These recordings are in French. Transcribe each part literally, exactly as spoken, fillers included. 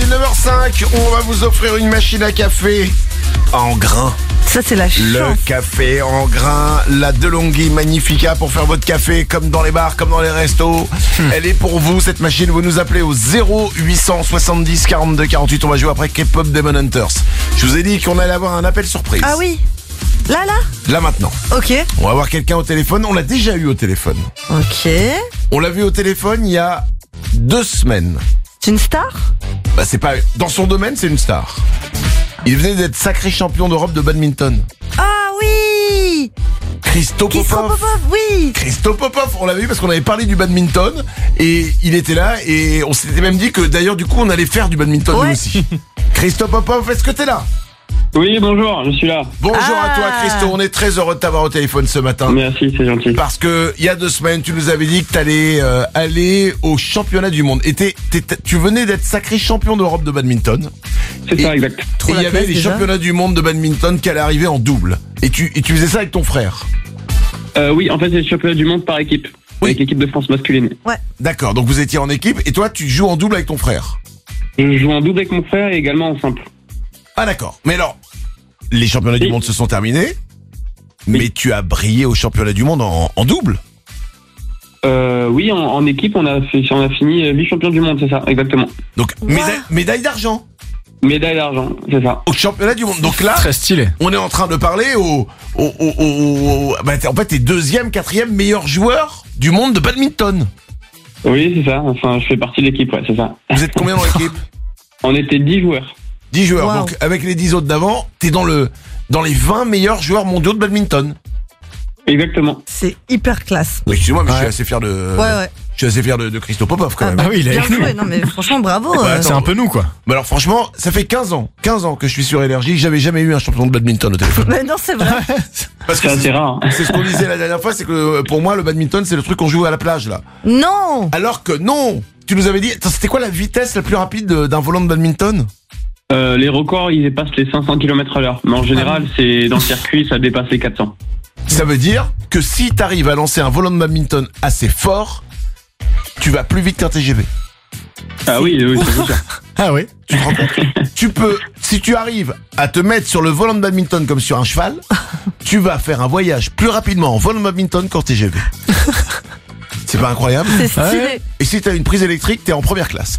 neuf heures cinq, on va vous offrir une machine à café en grains. Ça, c'est la chance. Le café en grains, la DeLonghi Magnifica pour faire votre café comme dans les bars, comme dans les restos. Hmm. Elle est pour vous, cette machine. Vous nous appelez au zéro huit cent soixante-dix quarante-deux quarante-huit. On va jouer après K-pop Demon Hunters. Je vous ai dit qu'on allait avoir un appel surprise. Ah oui. Là, là Là, maintenant. Ok. On va avoir quelqu'un au téléphone. On l'a déjà eu au téléphone. Ok. On l'a vu au téléphone il y a deux semaines. C'est une star? Bah, c'est pas... Dans son domaine, c'est une star. Il venait d'être sacré champion d'Europe de badminton. Ah oui. Christo Popov. Christo Popov, oui. Christo Popov, on l'avait vu parce qu'on avait parlé du badminton et il était là et on s'était même dit que d'ailleurs du coup on allait faire du badminton ouais. nous aussi. Christo Popov, est-ce que t'es là? Oui, bonjour, je suis là. Bonjour ah. à toi Christo, on est très heureux de t'avoir au téléphone ce matin. Merci, c'est gentil. Parce que il y a deux semaines, tu nous avais dit que t'allais euh, aller au championnat du monde. Et t'es, t'es, tu venais d'être sacré champion d'Europe de badminton. C'est et, ça, exact. Et il y avait les déjà. championnats du monde de badminton qui allaient arriver en double. Et tu, et tu faisais ça avec ton frère. Euh, oui, en fait, c'est le championnat du monde par équipe. Oui. Avec l'équipe de France masculine. Ouais. D'accord, donc vous étiez en équipe et toi tu joues en double avec ton frère. Je joue en double avec mon frère et également en simple. Ah d'accord, mais alors, les championnats oui. du monde se sont terminés, oui. mais tu as brillé au championnat du monde en, en double. Euh, oui, en, en équipe, on a, fait, on a fini vice-champion du monde, c'est ça, exactement. Donc, ouais. médaille, médaille d'argent. Médaille d'argent, c'est ça. Au championnat du monde. Donc là, très stylé. On est en train de parler au, au, au, au, au bah, en fait, t'es deuxième, quatrième meilleur joueur du monde de badminton. Oui, c'est ça. Enfin, je fais partie de l'équipe, ouais, c'est ça. Vous êtes combien dans l'équipe? On était dix joueurs. dix joueurs. Wow. Donc, avec les dix autres d'avant, t'es dans le, dans les vingt meilleurs joueurs mondiaux de badminton. Exactement. C'est hyper classe. Oui, excuse-moi, mais ouais. je suis assez fier de, ouais, ouais. je suis assez fier de, de Christo Popov quand ah, même. Ah oui, il est bien avec nous. joué. Non, mais franchement, bravo. Bah, euh. attends. C'est un peu nous, quoi. Mais alors franchement, ça fait quinze ans, quinze ans que je suis sur Énergie, j'avais jamais eu un champion de badminton au téléphone. Mais non, c'est vrai. Parce que C'est assez c'est, rare. Hein. c'est ce qu'on disait la dernière fois, c'est que pour moi le badminton c'est le truc qu'on joue à la plage là. Non. Alors que non, tu nous avais dit, attends, c'était quoi la vitesse la plus rapide de, d'un volant de badminton? Euh, les records, ils dépassent les cinq cents kilomètres à l'heure. Mais en général, c'est dans le circuit, ça dépasse les quatre cents. Ça veut dire que si t'arrives à lancer un volant de badminton assez fort, tu vas plus vite qu'un T G V. Ah oui, oui, c'est sûr. Ah oui. Tu te rends compte? Tu peux, si tu arrives à te mettre sur le volant de badminton comme sur un cheval, tu vas faire un voyage plus rapidement en volant de badminton qu'en T G V. C'est pas incroyable? C'est stylé. Ouais. Et si t'as une prise électrique, t'es en première classe.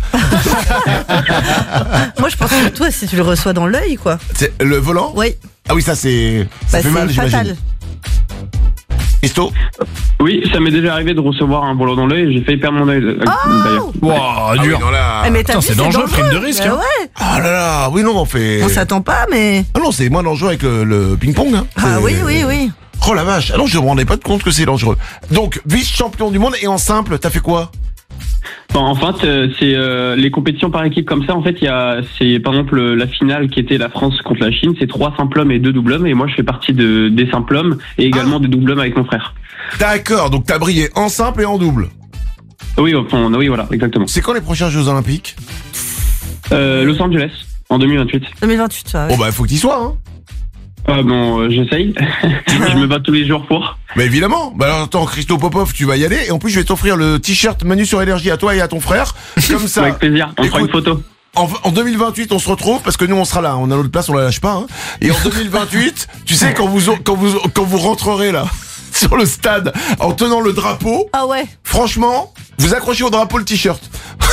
Moi, je pense que toi, si tu le reçois dans l'œil, quoi. C'est le volant? Oui. Ah oui, ça c'est, ça Bah, fait c'est mal, fatal. j'imagine. Christo? Oui, ça m'est déjà arrivé de recevoir un volant dans l'œil et j'ai failli perdre mon œil euh, d'ailleurs. Wow, Ah oui, dur. non, là. Eh, mais t'as Attends, vu, c'est dangereux, prime de risque, Bah hein. ouais. Ah là là, oui non, on fait. On s'attend pas, mais. Ah non, c'est moins dangereux avec le, le ping-pong. Hein. Ah C'est- oui, oui, oui. Oh la vache, ah non, je me rendais pas compte que c'est dangereux. Donc, vice-champion du monde et en simple, t'as fait quoi? Bon, en fait, euh, c'est euh, les compétitions par équipe comme ça. En fait, il y a, c'est par exemple la finale qui était la France contre la Chine, c'est trois simples hommes et deux doubles hommes. Et moi, je fais partie de des simples hommes et également Ah. des doubles hommes avec mon frère. D'accord, donc t'as brillé en simple et en double. Oui, enfin, oui, voilà, exactement. C'est quand les prochains Jeux Olympiques? Euh, Los Angeles en deux mille vingt-huit. deux mille vingt-huit, ça. Oh bah faut que t'y sois, hein. Ah bon, euh, j'essaye. Je me bats tous les jours pour. Mais évidemment. Bah alors attends, Christo Popov, tu vas y aller et en plus je vais t'offrir le t-shirt Manu sur Énergie à toi et à ton frère. Comme ça. Avec plaisir. On fera une Écoute, photo. En, en deux mille vingt-huit, on se retrouve parce que nous on sera là, on a notre place, on la lâche pas. Hein. Et en deux mille vingt-huit, tu sais quand vous quand vous quand vous rentrerez là sur le stade en tenant le drapeau, Ah ouais. franchement, vous accrochez au drapeau le t-shirt.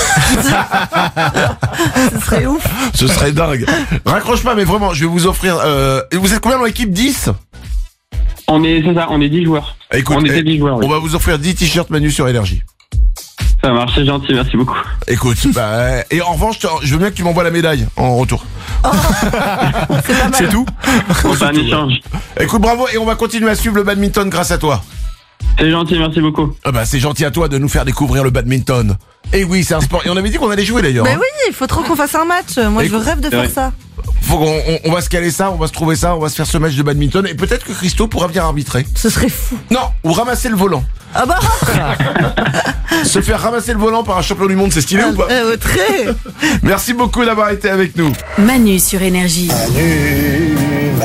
Ce serait ouf. Ce serait dingue. Raccroche pas, mais vraiment, je vais vous offrir. Euh... et vous êtes combien dans l'équipe? dix? On est, c'est ça, on est dix joueurs. Écoute, on était eh, dix joueurs. Oui. on va vous offrir dix t-shirts Manu sur Énergie. Ça marche, c'est gentil, merci beaucoup. Écoute, bah, et en revanche, je te- je veux bien que tu m'envoies la médaille en retour. C'est pas mal. C'est tout. On fait un échange. Écoute, bravo, et on va continuer à suivre le badminton grâce à toi. C'est gentil, merci beaucoup. Ah bah, c'est gentil à toi de nous faire découvrir le badminton. Et oui, c'est un sport. Et on avait dit qu'on allait jouer d'ailleurs. Mais hein. oui, il faut trop qu'on fasse un match. Moi, je Écoute, rêve de faire ouais. ça. Faut qu'on on, on va se caler ça, on va se trouver ça, on va se faire ce match de badminton. Et peut-être que Christo pourra venir arbitrer. Ce serait fou. Non, ou ramasser le volant. Ah bah. Se faire ramasser le volant par un champion du monde, c'est stylé ou pas? Euh, très. Merci beaucoup d'avoir été avec nous. Manu sur Énergie. Manu,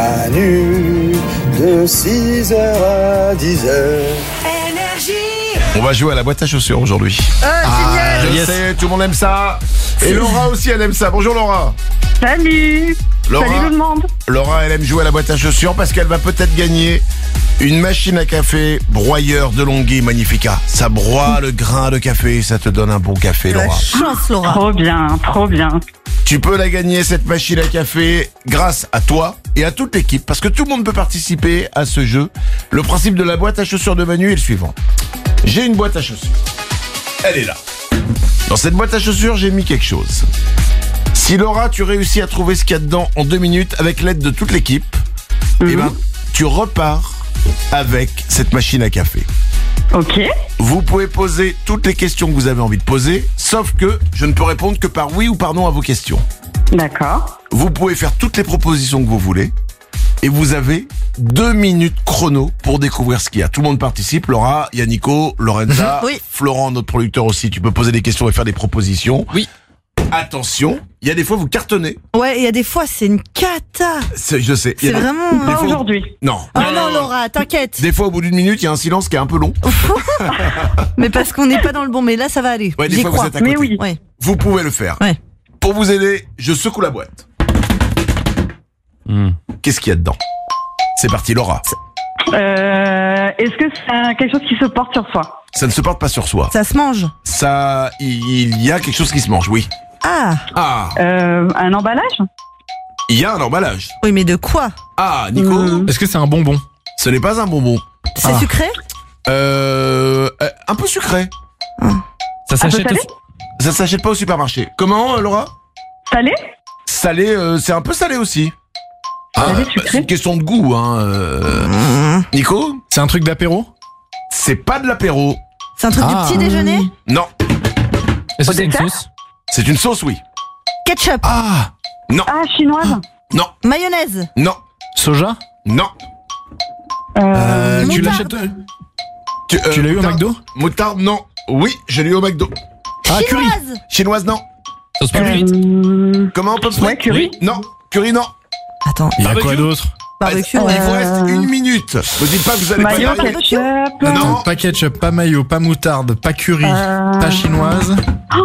Manu, de six heures à dix heures. Énergie. On va jouer à la boîte à chaussures aujourd'hui. Ah, Je génial. sais, tout le monde aime ça. Et Laura aussi, elle aime ça. Bonjour Laura. Salut. Laura, Salut tout le monde. Laura, elle aime jouer à la boîte à chaussures parce qu'elle va peut-être gagner une machine à café broyeur de Longhi Magnifica. Ça broie le grain de café, ça te donne un bon café, La Laura. chance, Laura. Trop bien, trop bien. Tu peux la gagner, cette machine à café, grâce à toi et à toute l'équipe, parce que tout le monde peut participer à ce jeu. Le principe de la boîte à chaussures de Manu est le suivant. J'ai une boîte à chaussures. Elle est là. Dans cette boîte à chaussures, j'ai mis quelque chose. Si Laura, tu réussis à trouver ce qu'il y a dedans en deux minutes avec l'aide de toute l'équipe, eh ben, tu repars avec cette machine à café. Ok. Vous pouvez poser toutes les questions que vous avez envie de poser, sauf que je ne peux répondre que par oui ou par non à vos questions. D'accord. Vous pouvez faire toutes les propositions que vous voulez, et vous avez deux minutes chrono pour découvrir ce qu'il y a. Tout le monde participe, Laura, Yannico, Lorenza, Oui. Florent, notre producteur aussi, tu peux poser des questions et faire des propositions. Oui. Attention, il y a des fois vous cartonnez, Ouais, il y a des fois, c'est une cata. c'est- je sais. Il y C'est a des- vraiment... des Pas fois- aujourd'hui. Non. Oh non, Laura, t'inquiète. Des fois, au bout d'une minute, il y a un silence qui est un peu long. Mais parce qu'on n'est pas dans le bon, mais là, ça va aller. Ouais, des J'y fois, crois. vous êtes à côté. Mais oui. Ouais. Vous pouvez le faire. Ouais. Pour vous aider, je secoue la boîte. Hmm. Qu'est-ce qu'il y a dedans? C'est parti, Laura. Euh, Est-ce que c'est un- quelque chose qui se porte sur soi? Ça ne se porte pas sur soi. Ça se mange. Ça, il y a quelque chose qui se mange, oui. Ah, Ah, euh, Un emballage? il y a un emballage. oui, mais de quoi? Ah, Nico, Hmm. Est-ce que c'est un bonbon? ce n'est pas un bonbon. C'est Ah. sucré? Euh, euh, un peu sucré. Ça Un peu s'achète salé? au... Ça s'achète pas au supermarché. Comment, euh, Laura? Salé? Salé, euh, c'est un peu salé aussi. Ah, Salé, bah, sucré. c'est une question de goût, hein. euh. Mmh. Nico, C'est un truc d'apéro? c'est pas de l'apéro. C'est un truc Ah. du petit déjeuner? Non, Est-ce Au que c'est une dessert sauce? c'est une sauce, oui. Ketchup? Ah! Non, Ah, chinoise? non, Mayonnaise? non, Soja? non. Euh, tu moutarde. l'achètes... Tu, euh, Tu l'as eu au moutarde- McDo? Moutarde, non. Oui, je l'ai eu au McDo. Ah, curry! Chinoise? Chinoise, non. Sauce euh, Comment on peut Ouais, curry. Non, curry, non. Attends, Il y a Barbecue. quoi d'autre? barbecue? Il vous Euh, reste une minute. Vous dites pas que vous allez pas y Mayo, arriver. ketchup. Non. Pas ketchup, pas mayo, pas moutarde, pas curry, Euh, pas chinoise.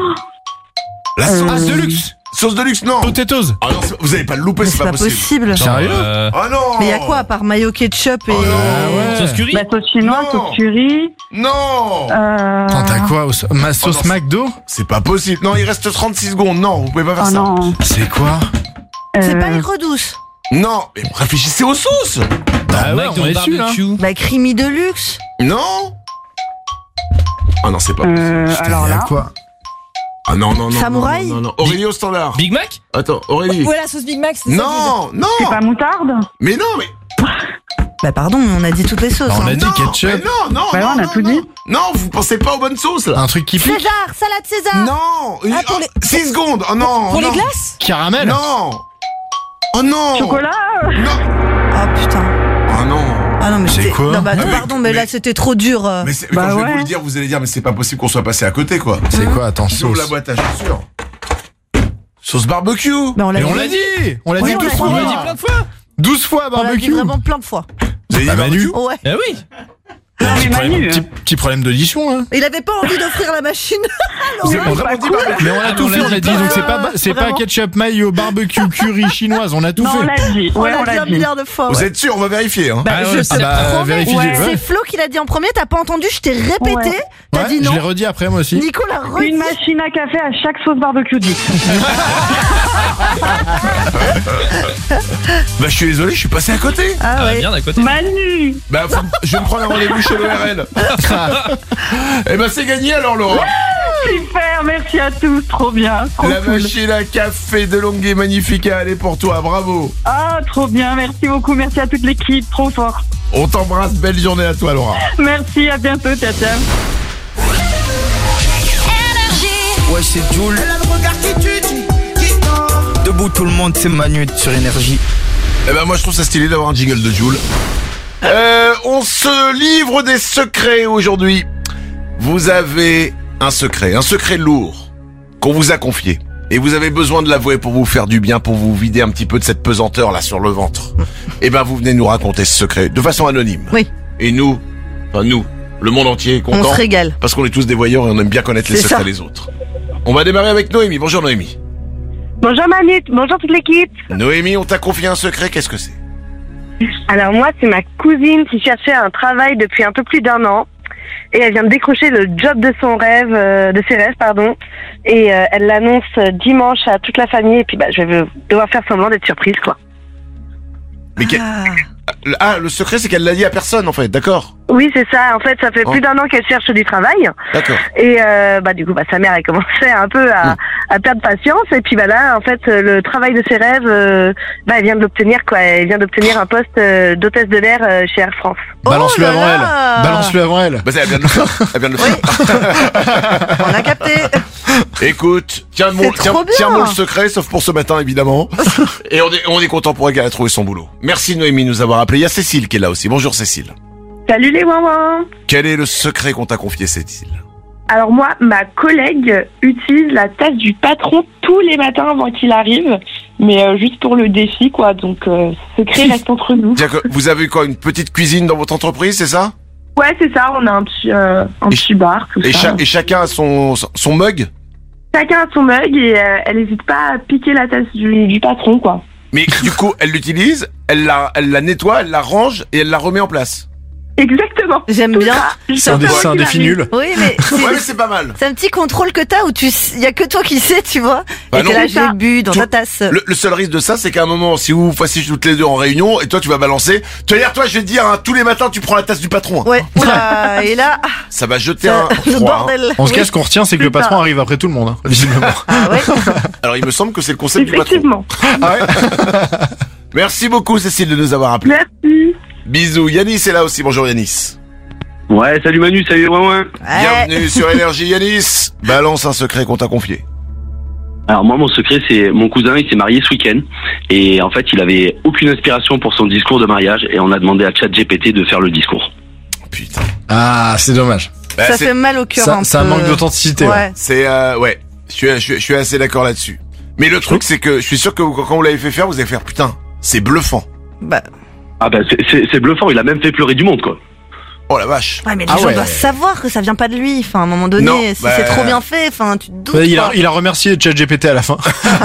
La sauce. Ah, Deluxe! Sauce de luxe, non. Potatoes! Ah non, c'est- vous allez pas le louper, Mais c'est c'est pas, pas possible. possible. Sérieux? Ah non. Mais il y a quoi à part mayo, ketchup et... Oh non. Ah ouais. Sauce curry? Bah, sauce chinoise, Non. sauce curry. Non. Euh... Attends, t'as quoi? au- Ma sauce non, McDo? C'est pas possible. Non, il reste trente-six secondes. Non, vous pouvez pas faire Oh ça. non. C'est quoi? C'est Euh, pas aigre douce. Non, mais réfléchissez aux sauces. Ah ouais, McDo on est dessus, là. barbecue. Bah, creamy de luxe. Non. Ah non, c'est pas possible. euh, Putain, alors y a là. quoi? Ah non, non, non. Samouraï. Non, non, non. Aurélie au standard. Big Mac? Attends, Aurélie. Ouais, la sauce Big Mac, c'est ça que je veux dire. Non, non. C'est pas moutarde? Mais non, mais. Bah, pardon, on a dit toutes les sauces. Bah, on a hein. dit non, ketchup. mais non, non. Bah non, ouais, on a non, tout non. dit. Non, vous pensez pas aux bonnes sauces là. Un truc qui pique? César, salade César. Non. Ah, pour les- six secondes. Oh non. Pour non. les glaces? Caramel? Non. Oh non. Chocolat? Non. Oh putain. Oh non. Ah non, mais C'est c'était- quoi Non, bah, Ah, mais- pardon, mais, là, mais- c'était trop dur. euh. Mais, c'est- mais Bah quand je vais ouais. vous le dire, vous allez dire, mais c'est pas possible qu'on soit passé à côté quoi. C'est quoi? Attends, J'ouvre sauce. la boîte à chaussures. Sauce barbecue. Mais on l'a Mais dit. on l'a dit! On l'a Oui, dit on douze l'a fois! dit. On l'a dit plein de fois. douze fois On l'a dit barbecue! vraiment plein de fois. Vous avez dit Bah, Manu. barbecue Ouais. Eh oui. Non, mais Petit problème, Manu. petit, petit problème d'audition, hein. Il avait pas envie d'offrir la machine. Vous avez vraiment dit barbecue. Mais on a Ah, tout on fait, l'a on a dit dit, pas. donc c'est pas, c'est pas Vraiment. ketchup, mayo, barbecue, curry, chinoise, on a tout Non, on fait. l'a dit. On Ouais, l'a on dit l'a un dit. milliard de fois. Vous ouais. êtes sûr, on va vérifier hein. Bah, Ah je ouais, te c'est- Ah bah, promets. vérifie, Ouais. ouais. C'est Flo qui l'a dit en premier, t'as pas entendu, je t'ai répété. Ouais. T'as Ouais, dit je non. l'ai redit après moi aussi. Nico l'a redit. Une machine à café à chaque sauce barbecue dit. Bah je suis désolé, je suis passé à côté. Ah Ah, ouais. bien à côté. Manu. Bah faut- je vais me prendre un rendez-vous chez l'O R L. Eh ben c'est gagné alors Laura. Super, merci à tous, trop bien. Trop La cool. machine à café de Longhi Magnifica, elle est pour toi, bravo. Ah, trop bien, merci beaucoup, merci à toute l'équipe, trop fort. On t'embrasse, belle journée à toi Laura. Merci, à bientôt, ciao, ciao. Ouais, c'est Jules. Debout tout le monde, c'est Manu sur Énergie. Eh ben moi je trouve ça stylé d'avoir un jingle de Joule. Euh, on se livre des secrets aujourd'hui. Vous avez un secret, un secret lourd qu'on vous a confié. Et vous avez besoin de l'avouer pour vous faire du bien, pour vous vider un petit peu de cette pesanteur là sur le ventre. Eh ben vous venez nous raconter ce secret de façon anonyme. Oui. Et nous, enfin nous, Le monde entier est On content. se régale. Parce qu'on est tous des voyeurs et on aime bien connaître les C'est secrets ça. des autres. On va démarrer avec Noémie. Bonjour Noémie. Bonjour Manu, bonjour toute l'équipe. Noémie, on t'a confié un secret, qu'est-ce que c'est? Alors moi, c'est ma cousine qui cherchait un travail depuis un peu plus d'un an. Et elle vient de décrocher le job de son rêve, euh, de ses rêves, pardon. Et euh, elle l'annonce dimanche à toute la famille. Et puis bah, je vais devoir faire semblant d'être surprise, quoi. Mais que- Ah. Ah, le secret, c'est qu'elle l'a dit à personne, en fait, d'accord? Oui, c'est ça. En fait, ça fait Oh. plus d'un an qu'elle cherche du travail. D'accord. Et euh, bah du coup, bah sa mère elle commençait un peu à, à perdre patience. Et puis bah là, en fait, euh, le travail de ses rêves, euh, bah elle vient de l'obtenir, quoi. Elle vient d'obtenir un poste euh, d'hôtesse de l'air euh, chez Air France. Balance-le Oh là avant là. elle. Balance-le avant elle. Bah, ça, elle vient de le faire. Elle vient de le faire. On a capté. Écoute, tiens mon, C'est tiens, trop bien. tiens mon le secret, sauf pour ce matin, évidemment. Et on est, on est content pour elle qu'elle a trouvé son boulot. Merci Noémie de nous avoir appelé. Il y a Cécile qui est là aussi. Bonjour Cécile. Salut les ouin. Quel est le secret qu'on t'a confié, Cécile? Alors moi, ma collègue utilise la tasse du patron tous les matins avant qu'il arrive, mais euh, juste pour le défi, quoi. Donc, euh, secret reste entre nous. Tiens, que- vous avez quoi, une petite cuisine dans votre entreprise, c'est ça? Ouais, c'est ça. On a un petit, euh, un Et petit bar, tout Et, ça. cha- et chacun a son, son mug? Chacun a son mug et euh, elle n'hésite pas à piquer la tasse du, du patron, quoi. Mais du coup, elle l'utilise, elle la, elle la nettoie, elle la range et elle la remet en place. Exactement. J'aime Tout bien. ça, juste C'est un, dé- avant c'est un qu'il défi arrive. nul. Oui, mais c'est Ouais, mais c'est pas mal. c'est un petit contrôle que t'as où tu, il y a que toi qui sais, tu vois. Bah et non. que là, C'est ça. j'ai bu dans Tout- ta tasse. Le, le seul risque de ça, c'est qu'à un moment, si vous vous fassiez toutes les deux en réunion, et toi tu vas balancer, tu vas dire, toi je vais te dire, hein, tous les matins tu prends la tasse du patron. hein. Ouais. Oula, et là, ah, Ça va jeter ça- un le froid. hein. bordel. En ce cas, Oui. ce qu'on retient, c'est que le C'est ça. patron arrive après tout le monde, hein, visiblement. Ah ouais. Alors il me semble que c'est le concept du patron. Effectivement. Ah ouais. Merci beaucoup Cécile de nous avoir appelé. Merci. Bisous. Yanis est là aussi. Bonjour Yanis. Ouais, salut Manu, salut Ouin. Ouais. Bienvenue sur Énergie Yanis. Balance un secret qu'on t'a confié. Alors moi, mon secret, c'est mon cousin, il s'est marié ce week-end et en fait, il avait aucune inspiration pour son discours de mariage et on a demandé à ChatGPT de faire le discours. Putain. Ah, c'est dommage. Bah, Ça c'est, fait mal au cœur Ça, un c'est un peu. manque d'authenticité. ouais. Ouais. c'est, euh, ouais. Je suis, je, suis- je suis assez d'accord là-dessus. Mais le truc, c'est que je suis sûr que quand vous l'avez fait faire, vous allez faire putain, c'est bluffant. Bah, Ah bah c'est- c'est c'est bluffant, il a même fait pleurer du monde quoi. Oh la vache. ouais, mais les Ah gens ouais. doivent savoir que ça vient pas de lui. Enfin, à un moment donné, Non, si bah- c'est trop bien fait, enfin, tu te doutes. Ouais, il, a, quoi. il a remercié ChatGPT à la fin.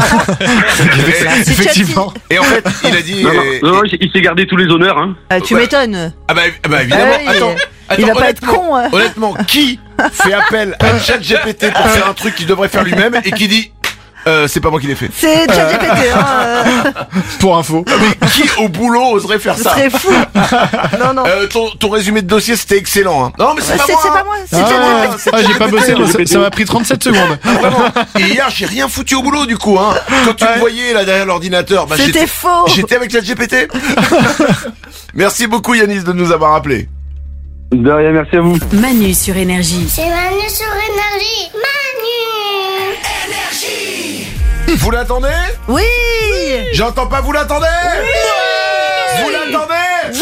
C'est Effectivement. Et en fait, il a dit. Non, non, euh, non, non, il s'est gardé tous les honneurs. Hein. Ah, tu Ouais. m'étonnes. Ah bah, ah bah évidemment. Ah oui, attends, attends, il va pas être honnêtement, con. hein. Honnêtement, qui fait appel à ChatGPT pour faire un truc qu'il devrait faire lui-même et qui dit euh, c'est pas moi qui l'ai fait. C'est ChatGPT. Hein, euh, Pour info. Mais qui au boulot oserait faire ce ça? serait fou. Non, non. Euh, ton, ton résumé de dossier c'était excellent. Hein. Non mais c'est C'est pas moi. c'est hein. pas moi, c'est Ah, ChatGPT. c'est ah, j'ai pas bossé, moi, ça- ChatGPT. ça m'a pris trente-sept secondes. Ah, vraiment. Et hier j'ai rien foutu au boulot du coup. Hein. Quand tu me Ouais. voyais là derrière l'ordinateur, bah, C'était j'étais, faux. j'étais avec ChatGPT. Merci beaucoup Yanis de nous avoir appelé. De rien, merci à vous. Manu sur Énergie. C'est Manu sur Énergie. Manu. Vous l'attendez? Oui. J'entends pas, vous l'attendez? Vous l'attendez?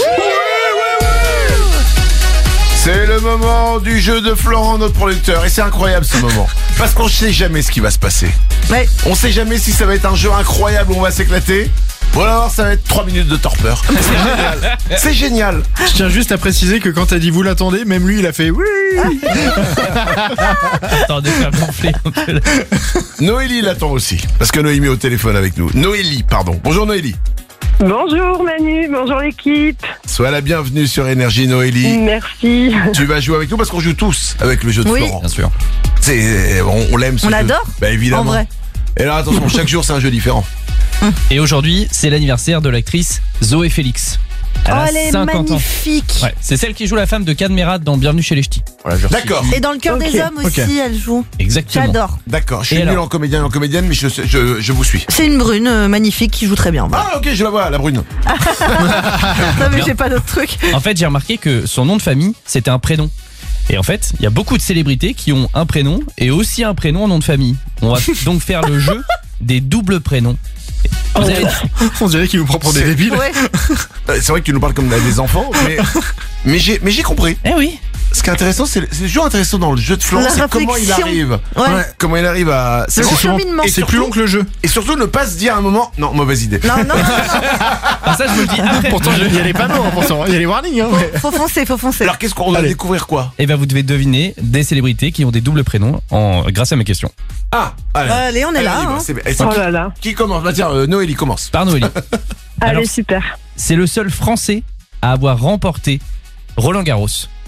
C'est le moment du jeu de Florent, notre producteur. Et c'est incroyable ce moment. Parce qu'on sait jamais ce qui va se passer. Ouais. On sait jamais si ça va être un jeu incroyable où on va s'éclater. Ou alors ça va être trois minutes de torpeur. C'est génial. C'est génial. Je tiens juste à préciser que quand t'as dit vous l'attendez, même lui il a fait oui. Attends, de faire gonfler un peu. là. Noélie l'attend aussi. Parce que Noémie est au téléphone avec nous. Noélie, pardon. Bonjour Noélie. Bonjour Manu, bonjour l'équipe. Sois la bienvenue sur Énergie Noélie. Merci. Tu vas jouer avec nous parce qu'on joue tous avec le jeu de Oui. Florent. Bien sûr. C'est, on, on l'aime ce On jeu. l'adore. Bah évidemment. En vrai. Et là attention, chaque jour c'est un jeu différent. Et aujourd'hui, c'est l'anniversaire de l'actrice Zoé Félix. Elle Oh, a elle est cinquante ans. magnifique. Ouais, c'est celle qui joue la femme de Cadmerade dans Bienvenue chez les Ch'tis. Voilà, je D'accord. resitue. Et dans le cœur Ok, des hommes aussi, ok. elle joue. Exactement. J'adore. D'accord, je suis Et nul alors en comédien et en comédienne, mais je, sais- je, je vous suis. C'est une brune euh, magnifique qui joue très bien. Voilà. Ah ok, je la vois, la brune. Non mais j'ai pas d'autres trucs. En fait, j'ai remarqué que son nom de famille, c'était un prénom. Et en fait, il y a beaucoup de célébrités qui ont un prénom et aussi un prénom en nom de famille. On va donc faire le jeu des doubles prénoms. Vous allez- On dirait qu'il nous prend pour des C'est- débiles. Ouais. Euh, C'est vrai que tu nous parles comme des enfants, mais, mais j'ai, mais j'ai compris. Eh oui. Ce qui est intéressant, c'est c'est toujours intéressant dans le jeu de Florent, La c'est comment il réflexion. arrive. Ouais. Comment il arrive à. Le vraiment- cheminement. Et C'est surtout- plus long que le jeu. Et surtout ne pas se dire à un moment, non, mauvaise idée. Non, non, non, non, Ah, ça, je vous le dis après. Pourtant, il y a les panneaux, hein, pourtant. Il y a les warnings. Hein, mais- faut foncer, faut foncer. Alors qu'est-ce qu'on va Allez. découvrir quoi? Et ben, vous devez deviner des célébrités qui ont des doubles prénoms en, grâce à mes questions. Ah, allez. Allez, on est Allez, là. on y va, hein. c'est bien. Et c'est Oh qui, là là. qui commence? Bah tiens, euh, Noélie commence. Par Noélie. Allez, Alors, super. c'est le seul Français à avoir remporté Roland Garros.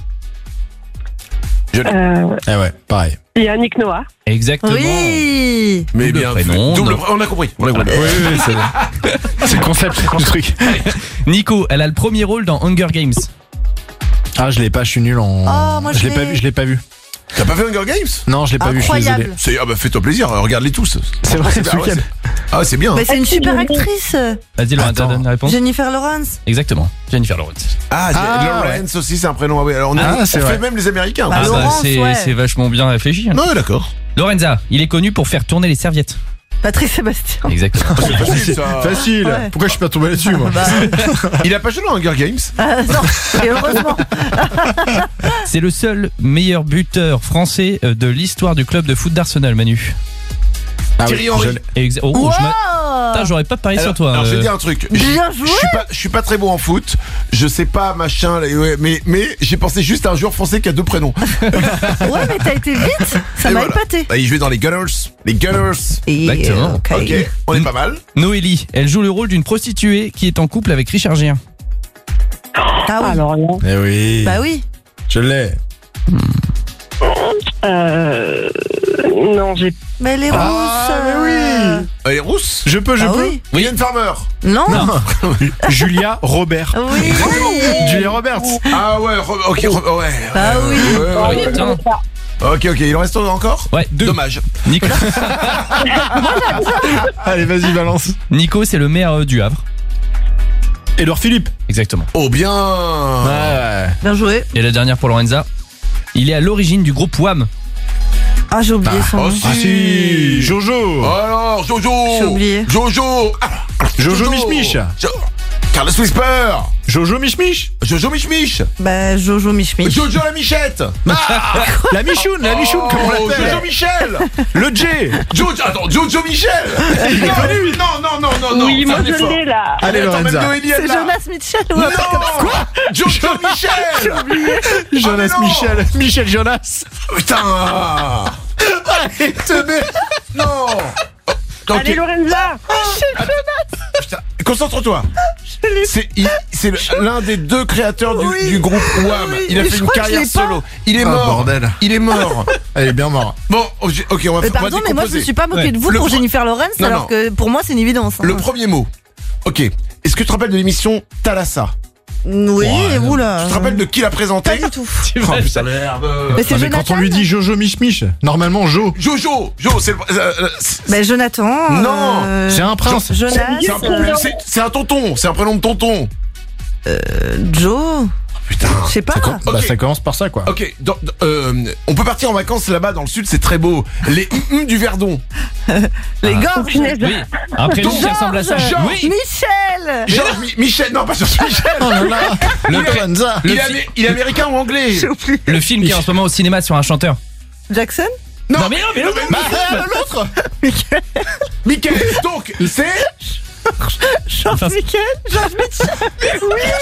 Euh, Eh ouais, pareil. Yannick Noah. Exactement. Oui. Mais Double bien prénom, fait. Double non. prénom, on a compris. On a compris. Oui, oui, c'est c'est le concept du truc. Nico, elle a le premier rôle dans Hunger Games. Ah, je l'ai pas, je suis nul en. Oh, moi, je je l'ai pas l'ai. vu, je l'ai pas vu. T'as pas fait Hunger Games? Non, je l'ai pas vu, je suis Incroyable. désolé. C'est, ah bah fais-toi plaisir, regarde-les tous. C'est vrai, C'est ce bien, ouais, week-end. c'est- Ah c'est bien. Mais c'est une Est-ce que super je- actrice. Vas-y, Lorenza, Attends. donne la réponse. Jennifer Lawrence. Exactement. Jennifer Lawrence. Ah, Ah, Lawrence aussi c'est un prénom. Ah, ouais. Alors, on, a- Ah, on c'est fait vrai. même les Américains. Bah, Ah, Laurence, c'est ouais. c'est vachement bien réfléchi. hein. Non, d'accord. Lorenza, il est connu pour faire tourner les serviettes. Patrick Sébastien. Exactement. C'est facile, ça. Facile. Ouais. Pourquoi je suis pas tombé là-dessus, moi Bah, Il a pas joué dans Hunger Games? euh, non, et heureusement. C'est le seul meilleur buteur français euh, de l'histoire du club de foot d'Arsenal, Manu. Ah Thierry oui, Henry. je l'ai. Exa- oh, je m'a- Putain, Wow. j'aurais pas parié Alors, sur toi. alors, je vais euh. dire un truc. Bien Je- joué. Je suis pas, je suis pas très bon en foot. Je sais pas machin, là, ouais, mais mais j'ai pensé juste à un joueur français qui a deux prénoms. Ouais, mais t'as été vite. Ça Et m'a voilà. épaté. Bah, il jouait dans les Gunners. Les Gunners. Et, Exactement. euh, ok. Ok, on est pas mal. Noélie, elle joue le rôle d'une prostituée qui est en couple avec Richard Gere. Ah oui. Alors là. Eh oui. Bah oui. Je l'ai. Euh, non, j'ai. Mais les rousses. Ah, mais euh, oui. Elle est rousse. Je peux, je Ah peux. oui. William Farmer. Non. Julia Robert. Oui. Julia Roberts. Ah ouais, re- ok, re- ouais. Ah oui. Ouais, ouais, Oui, ouais. attends. Ok, ok, il en reste encore? Ouais, deux. Dommage. Nico, Allez, vas-y, balance. Nico c'est le maire euh, du Havre. Edouard Philippe. Exactement. Oh bien. Ouais. Bien joué. Et la dernière pour Lorenza. Il est à l'origine du groupe Wham. Ah, j'ai oublié son Oh nom. si. Ah si. Jojo. Alors, Jojo. J'ai oublié. Jojo. Ah, Jojo Mich Mich. Jo- Carlos Whisper. Jojo Mich Mich. Jojo Mich Mich. Bah, Jojo Michmich. Jojo la Michette. La Michoune, la Michoune, comme on Oh, l'appelle. Jojo Michel. Le J. Jojo, attends, Jojo Michel. Il est Non, connu. Non, non, non, non, non. Oui, c'est moi un je effort. l'ai là. Allez, Attends, même Lorenza. Noélie, elle C'est l'a. Jonas Mitchell ou Non. un truc comme ça. Quoi? Jojo Michel. Jonas Ah, mais non. Michel. Michel Jonas. Putain. Allez, te mets. Non. Ok. Allez, Lorenza. Putain, concentre-toi. C'est il- c'est le- l'un des deux créateurs du, Oui. du groupe Wham. Oui, Il a mais fait je une crois que je carrière l'ai pas. solo. Il est Ah, mort. bordel. Il est mort. Elle est bien mort. Bon, ok, on va, Mais on va pardon, mais moi je me décomposer. suis pas moqué Ouais. de vous Le pour pro- Jennifer Lawrence, Non, alors non. que pour moi c'est une évidence. hein. Le premier mot. Ok. Est-ce que tu te rappelles de l'émission Thalassa? Oui, Ouais, non. oula. Tu te rappelles de qui l'a présenté? Pas du tout. Oh putain merde. Mais c'est Ah, mais Jonathan. quand on lui dit Jojo Mich Mich, normalement Jo. Jojo. Jo, c'est le. euh, euh, c'est- Bah Jonathan. Non. euh, C'est un prince. Jonas. c'est un, euh, c'est- c'est un tonton. C'est un prénom de tonton. Joe. Putain. Je sais pas. Bah, Ok. ça commence par ça, quoi. Ok, dans- dans- euh, on peut partir en vacances là-bas dans le sud, c'est très beau. Les hum du Verdon. Les Ah. gorges. Punaise. Oui, un prénom qui ressemble à ça. Georges. Oui, Michel. Georges Mi- Michel, non pas Georges Michel. Oh là là. Il Le est- Lorenza. Il, Le est, fi- amé- il est américain ou anglais? J'ai oublié. le film qui est en ce moment au cinéma sur un chanteur. Jackson. Non, Non, mais non, mais non, bah, Ah, l'autre. Michael. Donc, c'est. Georges Enfin, Michel. Georges Michel.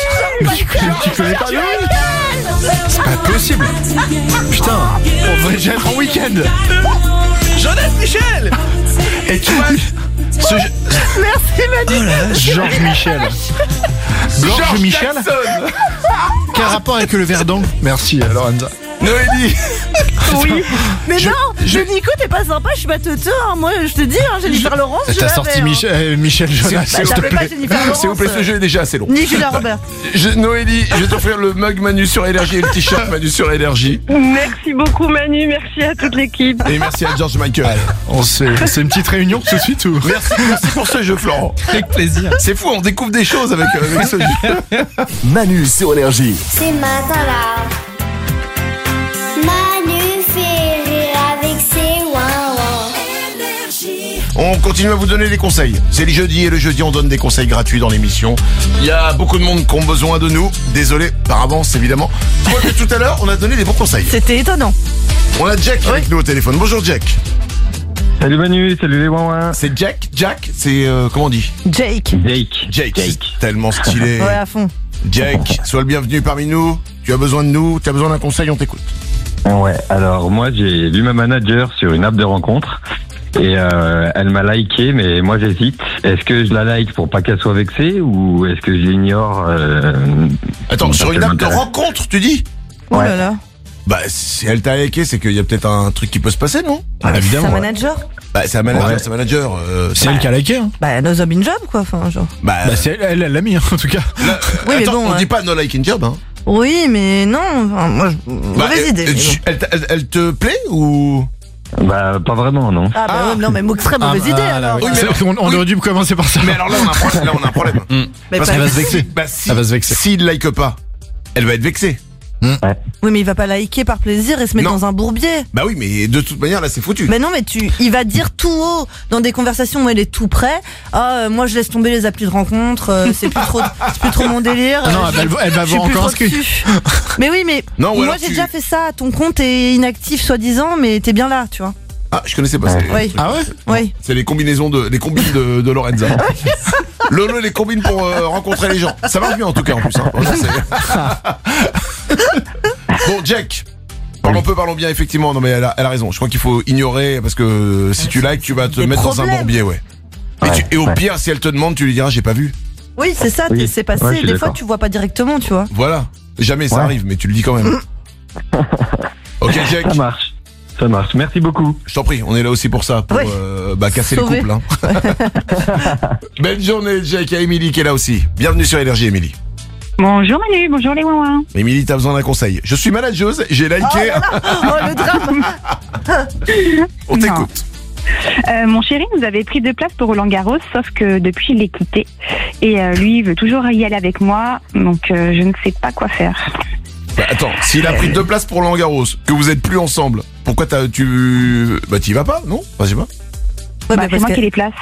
Tu connais pas Louis? C'est pas possible. Putain, on devrait déjà être en week-end. Jonas Michel. Et tu vois, ce jeu- Merci Manu. Georges Michel. Georges Georges Michel. Jackson. Quel rapport avec le Verdon? Merci, Lorenza. Noélie. Oui. Mais Je- non, je- mais Nico, t'es pas sympa, je suis pas teuteux. Hein. Moi, je te dis, hein, Jennifer Lawrence. je T'as l'avais, sorti hein. Michel, euh, Michel Jonas, Bah, s'il te t'avais pas plaît. Jennifer Lawrence. S'il vous plaît, ce jeu est déjà assez long. Ni Julia Robert. Je- Noélie, je vais t'offrir le mug Manu sur Énergie et le t-shirt Manu sur Énergie. Merci beaucoup, Manu. Merci à toute l'équipe. Et merci à George Michael. On sait, c'est une petite réunion tout de suite ou? Merci, merci pour ce jeu, Florent. avec plaisir. C'est fou, on découvre des choses avec, euh, avec ce jeu. Manu sur Énergie. C'est matin là. Manu fait rire avec ses ouin On continue à vous donner des conseils. C'est le jeudi et le jeudi on donne des conseils gratuits dans l'émission. Il y a beaucoup de monde qui ont besoin de nous. Désolé par avance évidemment. Quoique tout à l'heure on a donné des bons conseils. C'était étonnant. On a Jack avec nous au téléphone. Bonjour Jack. Salut Manu, salut les ouin. C'est Jack Jack C'est euh, comment on dit? Jake. Jake. Jake. C'est tellement stylé. Ouais, à fond. Jack, sois le bienvenu parmi nous. Tu as besoin de nous, tu as besoin d'un conseil, on t'écoute. Ouais, alors moi j'ai vu ma manager sur une app de rencontre et euh, elle m'a liké, mais moi j'hésite. Est-ce que je la like pour pas qu'elle soit vexée ou est-ce que je l'ignore euh, Attends, sur une app de rencontre, tu dis? Oh Ouais. là là. Bah, si elle t'a liké, c'est qu'il y a peut-être un truc qui peut se passer, non? Ah, évidemment, C'est un ouais. manager. Bah, c'est un manager, Ouais. c'est un manager. Euh, C'est elle qui a liké, hein. Bah, no job in job, quoi. Enfin, genre. Bah, Bah, c'est elle, elle, elle l'a mis, hein, en tout cas. là, Oui, mais attends, bon, on ouais. dit pas no like in job, hein. Oui, mais non. Enfin, moi, je... Bah, mauvaise elle, idée. elle, mais bon. elle, elle- elle te plaît ou? Bah pas vraiment non. Ah, bah, Ah. ouais, non, mais très mauvaise Ah, idée, ah, là, alors. oui. Oui, mais C'est- alors- on, on oui. aurait dû commencer par ça. Mais alors là, on a un problème. Là, on a un problème. Mais Parce pas- Elle va se vexer. Bah, si, Elle va se vexer. s'il like pas, elle va être vexée. Oui, mais il va pas liker par plaisir et se mettre Non. dans un bourbier. Bah oui, mais de toute manière, là, c'est foutu. Mais non, mais tu, il va dire tout haut dans des conversations où elle est tout près. Ah, euh, moi je laisse tomber les applis de rencontre. euh, c'est plus trop, c'est plus trop mon délire. Ah non, euh, elle va- elle va je suis avoir plus encore trop inscrit. dessus. Mais oui, mais Non, ou moi alors j'ai tu- déjà fait ça. Ton compte est inactif soi-disant, mais t'es bien là, tu vois. Ah, je connaissais pas ça. Oui. Ah ouais? Oui. C'est les combinaisons de, les combines de, de Lorenza. Lolo les combine pour euh, rencontrer les gens. Ça marche bien en tout cas en plus. Hein. Vraiment, c'est- bon, Jack. Parlons peu, parlons bien, effectivement. Non, mais elle a, elle a raison. Je crois qu'il faut ignorer parce que si tu likes, tu vas te Des mettre dans un problèmes. bourbier, ouais. Et, Ouais, tu- et au ouais. pire, si elle te demande, tu lui diras, j'ai pas vu. Oui, c'est ça. Oui. C'est passé. Ouais, je suis Des fois, d'accord. tu vois pas directement, tu vois. Voilà. Jamais ça Ouais. arrive, mais tu le dis quand même. Ok, Jack. Ça marche. Ça marche. Merci beaucoup. Je t'en prie, on est là aussi pour ça, pour Ouais. euh, bah, casser Sauver. les couples. Hein. Belle journée, Jack. Il y a Émilie qui est là aussi. Bienvenue sur Énergie, Émilie. Bonjour Manu, bonjour les ouin. Émilie, t'as besoin d'un conseil. Je suis manageuse, j'ai liké. Oh le drame. On Non. t'écoute. Euh, mon chéri nous avait pris deux places pour Roland Garros, sauf que depuis il est quitté. Et euh, lui il veut toujours y aller avec moi, donc euh, je ne sais pas quoi faire. Bah, attends, s'il a pris deux places pour Roland Garros, que vous êtes plus ensemble, pourquoi t'as, tu, bah t'y vas pas, non? Enfin, je sais pas. Ouais, Bah, bah, c'est parce moi que- qui les place.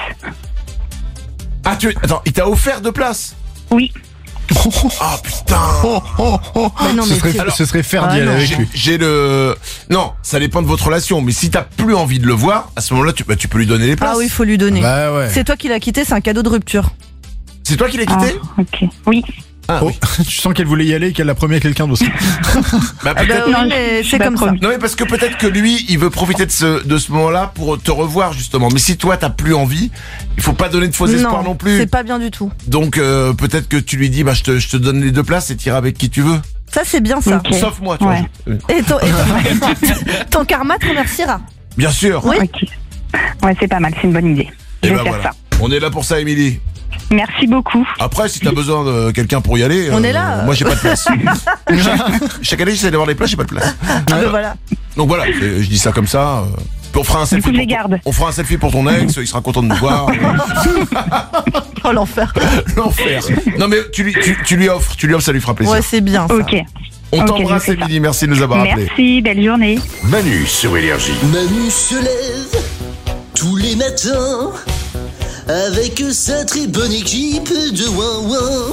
Ah, tu, attends, il t'a offert deux places? Oui. Ah putain. Bah non, ce, mais serait, c'est- ce serait faire Ah d'y aller non. avec J'ai, lui. j'ai le, non, ça dépend de votre relation, mais si t'as plus envie de le voir, à ce moment-là, tu, bah, tu peux lui donner les places. Ah oui, il faut lui donner. Bah ouais. C'est toi qui l'as quitté, c'est un cadeau de rupture. C'est toi qui l'as Ah, quitté? ok. Oui. Ah, Oh, oui. tu sens qu'elle voulait y aller et qu'elle l'a promis à quelqu'un d'autre. Bah, Ah bah peut-être- oui, Non, mais je- je c'est suis pas comme ça. promis. Non mais parce que peut-être que lui il veut profiter de ce, de ce moment-là pour te revoir justement. Mais si toi t'as plus envie, il faut pas donner de faux espoirs non plus. c'est pas bien du tout. Donc euh, peut-être que tu lui dis bah je te, je te donne les deux places et t'iras avec qui tu veux. Ça, c'est bien ça. Ok. Sauf moi tu Ouais. vois. je- Et ton, et ton, ton karma te remerciera. Bien sûr. Oui. Ok. Ouais, c'est pas mal, c'est une bonne idée. Et Je vais bah faire voilà. ça. On est là pour ça Émilie. Merci beaucoup. Après si t'as besoin de quelqu'un pour y aller, On est là. moi j'ai pas de place. chaque, chaque année j'essaie d'avoir des places, j'ai pas de place. Ah bah voilà. Donc voilà, je je dis ça comme ça. euh, On fera un selfie. coup, je les pour ton- garde. On fera un selfie pour ton ex, il sera content de nous voir. Oh l'enfer. L'enfer. Non mais tu lui, tu, tu lui offres, tu lui offres, ça lui fera plaisir. Ouais, c'est bien ça. Ok. On Ok, t'embrasse je fais ça. Émilie, merci de nous avoir appelés. Merci, belle journée. Manu sur Énergie. Manu se lève tous les matins avec sa très bonne équipe de ouin-ouin.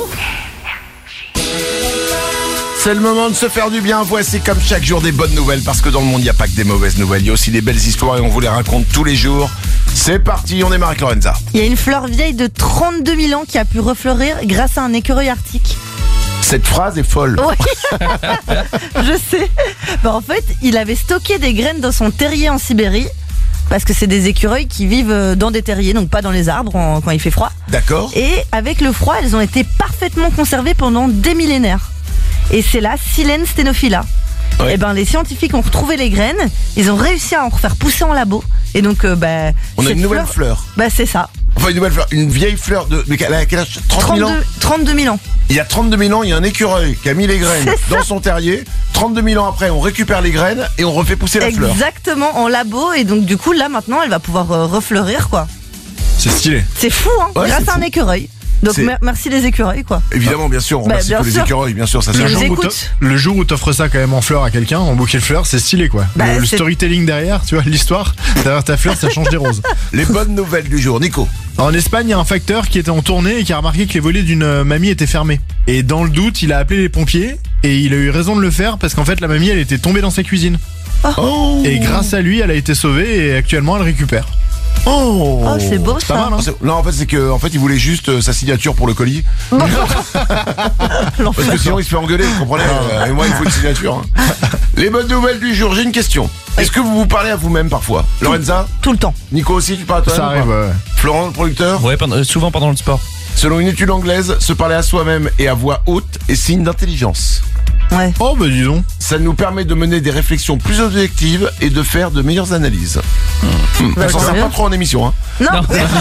C'est le moment de se faire du bien. Voici comme chaque jour des bonnes nouvelles parce que dans le monde il n'y a pas que des mauvaises nouvelles, il y a aussi des belles histoires et on vous les raconte tous les jours. C'est parti, on démarre avec Lorenza. Il y a une fleur vieille de trente-deux mille ans qui a pu refleurir grâce à un écureuil arctique. Cette phrase est folle. Ouais. Je sais. Bah, en fait, il avait stocké des graines dans son terrier en Sibérie. Parce que c'est des écureuils qui vivent dans des terriers, donc pas dans les arbres en- quand il fait froid. D'accord. Et avec le froid, elles ont été parfaitement conservées pendant des millénaires. Et c'est la Silene stenophila. Ouais. Et ben les scientifiques ont retrouvé les graines, ils ont réussi à en refaire pousser en labo. Et donc euh, bah On a cette une nouvelle fleur. Bah c'est ça. Enfin une nouvelle fleur, une vieille fleur de... Mais elle a quel âge? trente mille ans. trente-deux, trente-deux mille ans. Il y a trente-deux mille ans, il y a un écureuil qui a mis les graines C'est ça. dans son terrier. trente-deux mille ans après, on récupère les graines et on refait pousser la fleur. Exactement, en labo. Et donc du coup là maintenant elle va pouvoir euh, refleurir quoi. C'est stylé. C'est fou hein, Ouais, grâce c'est à un fou. écureuil. Donc C'est- mer- merci les écureuils quoi. Évidemment, bien sûr, on Bah, remercie bien tous les sûr. écureuils, bien sûr, ça Ils c'est Le nous jour, où écoutent. t'offres- le jour où t'offres ça quand même en fleurs à quelqu'un, en bouquet de fleurs, c'est stylé quoi. Bah, le, le c'est- storytelling derrière, tu vois, l'histoire, derrière ta fleur, ça change des roses. Les bonnes nouvelles du jour, Nico. En Espagne, il y a un facteur qui était en tournée et qui a remarqué que les volets d'une euh, mamie étaient fermés. Et dans le doute, il a appelé les pompiers et il a eu raison de le faire parce qu'en fait, la mamie, elle était tombée dans sa cuisine. Oh. Et grâce à lui, elle a été sauvée et actuellement, elle récupère. Oh, Oh, c'est beau C'est pas ça. mal, hein. C'est- Non, en fait, c'est que, en fait, il voulait juste euh, sa signature pour le colis. Parce que sinon, il se fait engueuler, vous comprenez euh, Et moi, il faut une signature. hein. Les bonnes nouvelles du jour, j'ai une question. Est-ce que vous vous parlez à vous-même parfois Lorenza Tout le temps. Nico aussi, tu parles à toi-même Ça ou arrive, pas ouais. Florent, le producteur Ouais, pendant- euh, souvent pendant le sport. Selon une étude anglaise, se parler à soi-même et à voix haute est signe d'intelligence. Ouais. Oh, bah dis donc. Ça nous permet de mener des réflexions plus objectives et de faire de meilleures analyses. Hum, On s'en tant sert mieux. pas trop en émission, hein. Non.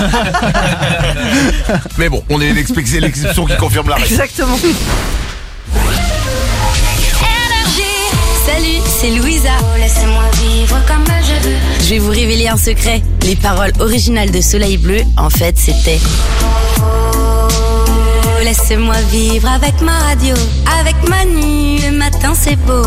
Mais bon, on est l'expe- c'est l'exception qui confirme la règle. Exactement. Salut, c'est Louisa. Laissez-moi vivre comme je veux. Je vais vous révéler un secret. Les paroles originales de Soleil Bleu, en fait, c'était Oh, laissez-moi vivre avec ma radio, avec Manu, le matin c'est beau.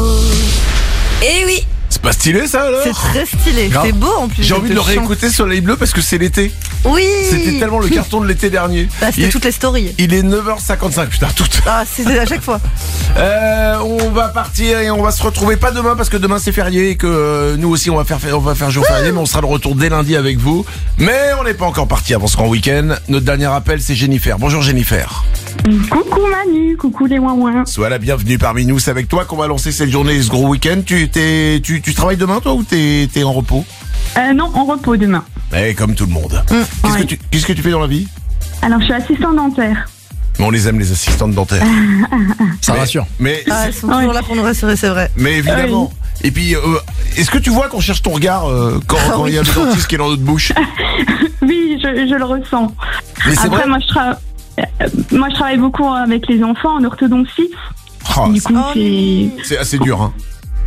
Et oui, C'est pas stylé ça alors C'est très stylé. Grave. C'est beau en plus. J'ai envie de le je te chante. réécouter Soleil Bleu parce que c'est l'été. Oui. C'était tellement le carton de l'été dernier. Bah, c'était Il- toutes les stories. Il est neuf heures cinquante-cinq, putain, tout. Ah, c'est à chaque fois. Euh, on va partir et on va se retrouver pas demain parce que demain c'est férié et que euh, nous aussi on va faire on va faire jour férié, mais on sera de retour dès lundi avec vous. Mais on n'est pas encore parti avant ce grand week-end. Notre dernier appel c'est Jennifer. Bonjour Jennifer. Coucou Manu, coucou les ouin-ouin. Sois la bienvenue parmi nous. C'est avec toi qu'on va lancer cette journée, ce gros week-end. Tu t'es tu, tu travailles demain toi ou t'es t'es en repos? Euh, non, en repos demain. Eh, comme tout le monde. Qu'est-ce ouais. que tu qu'est-ce que tu fais dans la vie? Alors je suis assistant dentaire. On les aime les assistantes dentaires. Ça Mais- rassure. Mais Ah, elles sont toujours là pour nous rassurer, c'est vrai. Mais évidemment. Et puis, euh, est-ce que tu vois qu'on cherche ton regard euh, quand Ah quand il oui. y a le dentiste qui est dans notre bouche? Oui, je, je le ressens. Mais c'est Après, vrai. moi je, tra- euh, moi je travaille beaucoup avec les enfants en orthodontie. Oh, Du coup, Oh, c'est... c'est assez dur, hein.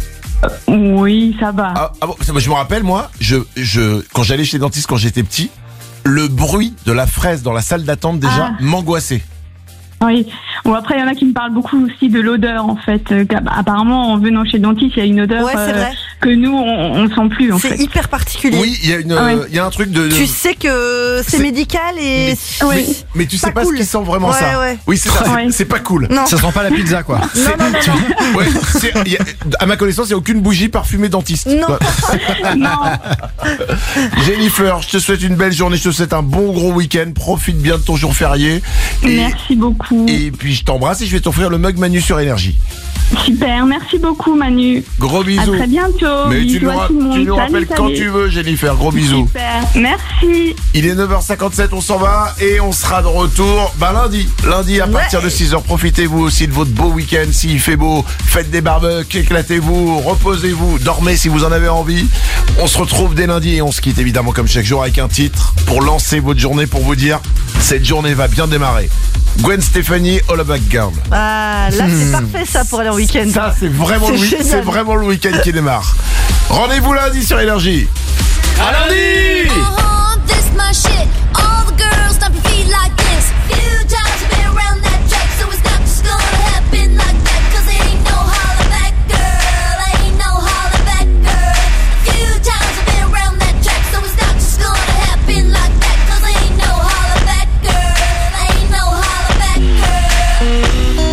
Oui, ça va. Ah, ah bon, ça, moi, je me rappelle, moi, je, je, quand j'allais chez le dentiste quand j'étais petit, le bruit de la fraise dans la salle d'attente déjà Ah. m'angoissait. Oui. Bon, après, il y en a qui me parlent beaucoup aussi de l'odeur, en fait. Euh, qu'app- apparemment, en venant chez le dentiste, il y a une odeur Ouais, c'est euh, vrai. que nous, on, on sent plus, en C'est fait. hyper particulier. Oui, il y a une, Ah ouais. euh, il y a un truc de. Tu sais que c'est C'est- médical et. mais, Ouais. mais tu sais Pas pas cool. ce qui sent vraiment Ouais, ça. ouais. Oui, c'est ça. Ouais. C'est pas cool. Non. Ça sent pas la pizza quoi. Non, non, non, non. Ouais, c'est- il y a- à ma connaissance, il n'y a aucune bougie parfumée dentiste. Non. Ouais. Non. Jennifer, je te souhaite une belle journée, je te souhaite un bon gros week-end. Profite bien de ton jour férié. Et, Merci beaucoup. et puis je t'embrasse et je vais t'offrir le mug Manu sur Énergie. Super. Merci beaucoup, Manu. Gros À bisous. très bientôt. Mais tu Bisous nous, à ra- tout le monde. tu nous Salut, rappelles quand salut. tu veux, Jennifer. Gros bisous. Super. Merci. Il est neuf heures cinquante-sept, on s'en va et on sera de retour bah, lundi. Lundi à partir de six heures. Profitez-vous aussi de votre beau week-end. S'il fait beau, faites des barbecues, éclatez-vous, reposez-vous, dormez si vous en avez envie. On se retrouve dès lundi et on se quitte évidemment comme chaque jour avec un titre pour lancer votre journée, pour vous dire cette journée va bien démarrer. Gwen Stefani, All About Girl. Ah, là, c'est parfait ça pour aller en week-end. Ça, c'est vraiment, C'est le week- génial. c'est vraiment le week-end qui démarre. Rendez-vous lundi sur Énergie. À lundi! Uh-huh, this my shit. All the girls stomp your feet like this. Few times I've been around that track, so it's not just gonna happen like that. Cause it ain't no holler back, girl. Ain't no holler back, girl. Few times I've been around that track, so it's not just gonna happen like that. Cause it ain't no holler back, girl. Ain't no holler back, girl.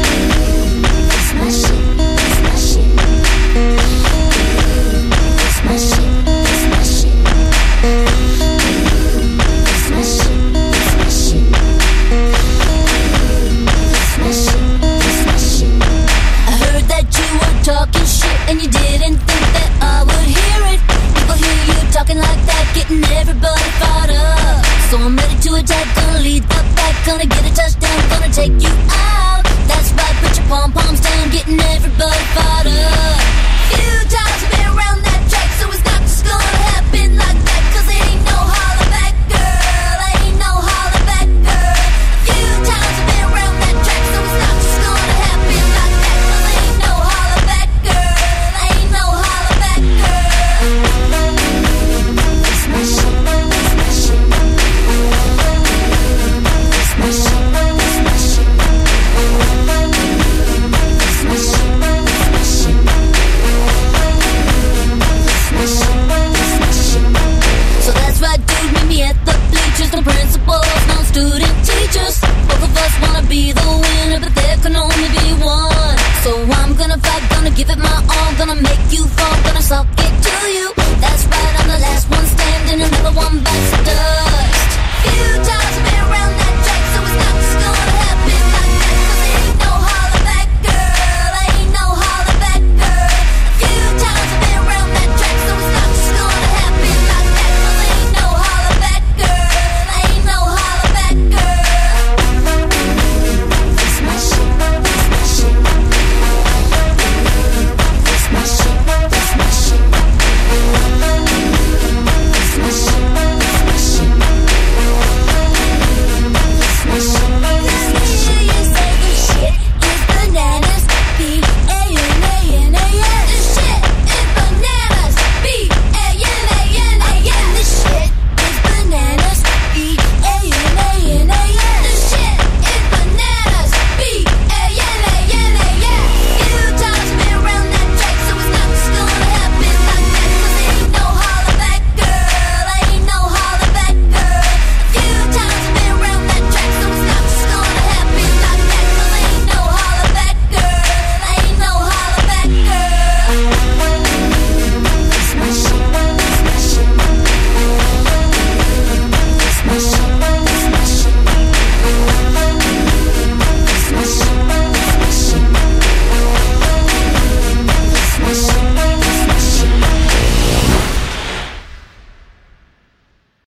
It's my shit. It's my shit. It's my shit. It's my shit. It's my shit. It's my shit. It's my shit. It's my shit. I heard that you were talking shit and you didn't think that I would hear it. People hear you talking like that, getting everybody fired up. So I'm ready to attack, gonna lead the pack, gonna get a touchdown, gonna take you out. That's right, put your pom poms down, getting everybody fired up. Few times I've been around that track, so it's not just gonna happen like that. Cause it ain't no holler back, girl. Ain't no holler back, girl. Few times I've been around that track, so it's not just gonna happen like that. Cause it ain't no holler back, girl. Ain't no holler back, girl. It's my shit. It's my shit. It's my shit. It's my shit. be the winner, but there can only be one. So I'm gonna fight, gonna give it my all, gonna make you fall, gonna suck it to you. That's right, I'm the last one standing, another one bites